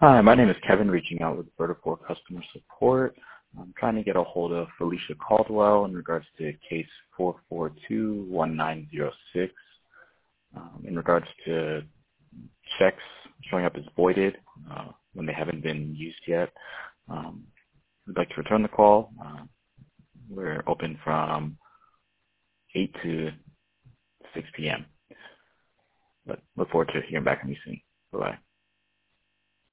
Hi, my name is Kevin, reaching out with Vertipore Customer Support. I'm trying to get a hold of Felicia Caldwell in regards to case 4421906, in regards to checks showing up as voided when they haven't been used yet. We'd like to return the call. We're open from 8 to 6 p.m. But look forward to hearing back from you soon. Bye-bye.